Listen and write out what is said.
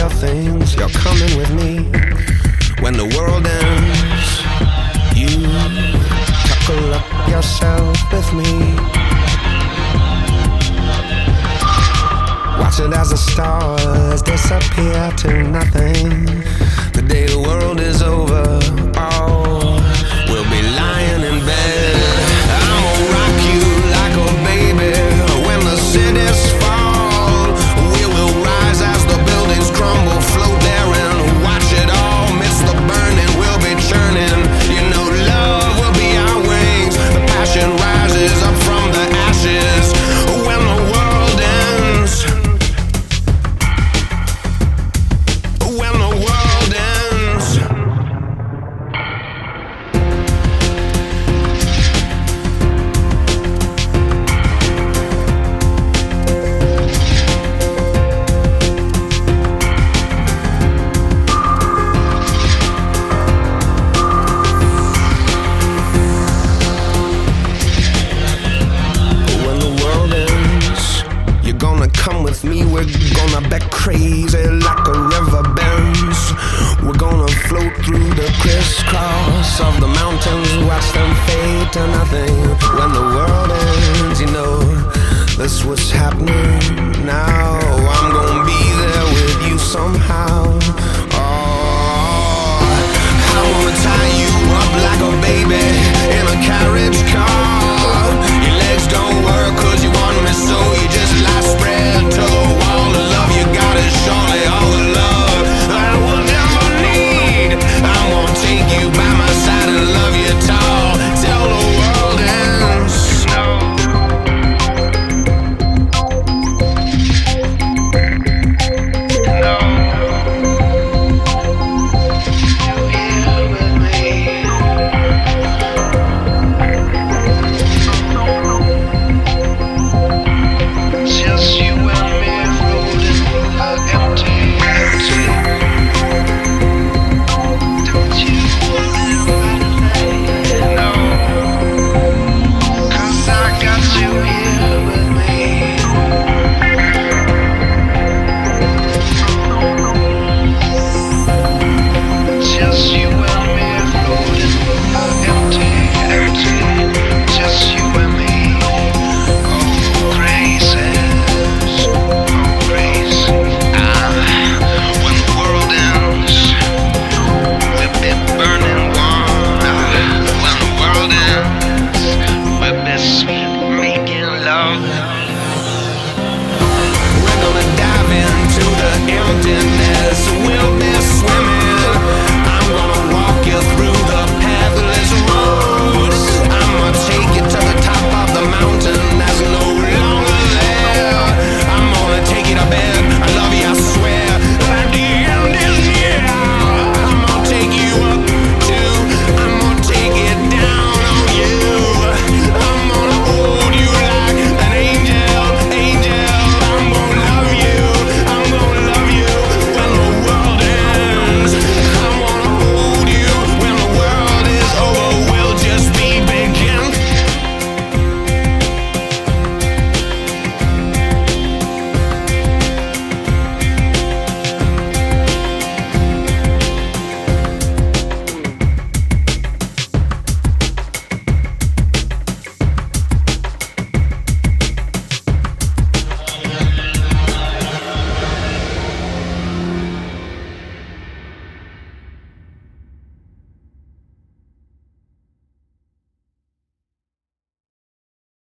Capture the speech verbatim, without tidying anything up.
your things, you're coming with me. When the world ends, you buckle up yourself with me. Watch it as the stars disappear to nothing. The day the world is over, oh, we'll be lying in bed. I'ma rock you like a baby. When the cities fall, we will rise as the buildings crumble. Float there and watch it all. Miss the burning, we'll be churning. You know love will be our wings. The passion rises up from the ashes. When the world ends, when the world ends. When the world ends, you're gonna come with me. We're gonna be crazy like a river bends. We're gonna float through the crisscross of the mountains, watch them fade to nothing. When the world ends, you know that's what's happening now. I'm gonna be there with you somehow. Oh, I wanna tie you up like a baby in a carriage car.